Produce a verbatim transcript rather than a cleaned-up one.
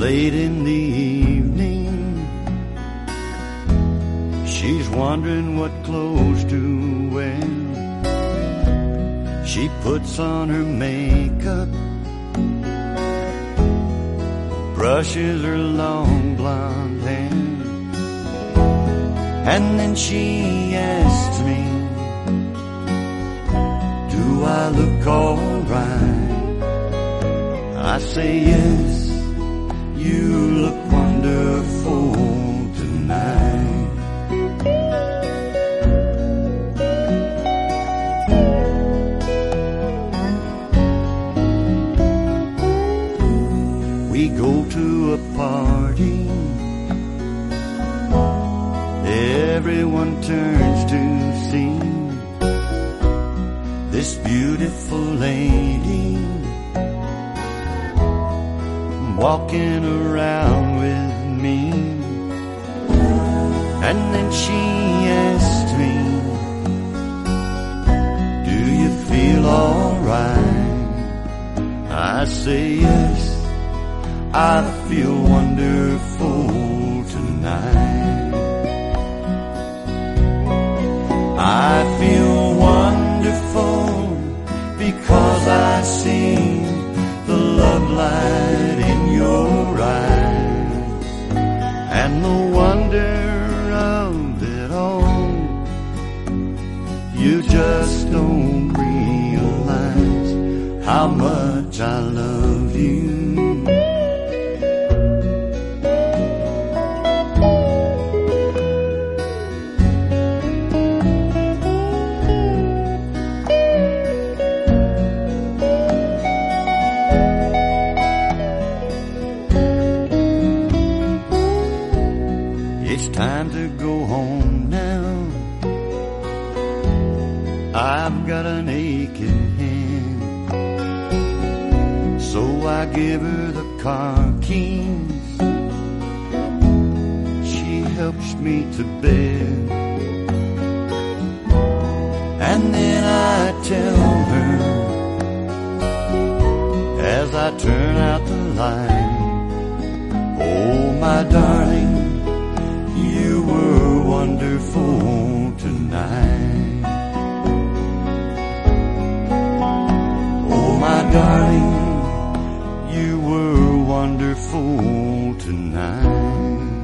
late in the evening, she's wondering what clothes to wear. She puts on her makeup, brushes her long blonde hair, and then she asks me, do I look alright? I say yes, you look wonderful tonight. We go to a party, everyone turns to see this beautiful lady walking around with me. And then she asked me, do you feel alright? I say yes, I feel wonderful tonight. I feel wonderful because I see the love light in your eyes, and the wonder of it all. You just don't realize how much I love you. It's time to go home now. I've got an aching hand, so I give her the car keys. She helps me to bed, and then I tell her, as I turn out the light, oh my darling, you were wonderful tonight. Oh my darling, you were wonderful tonight.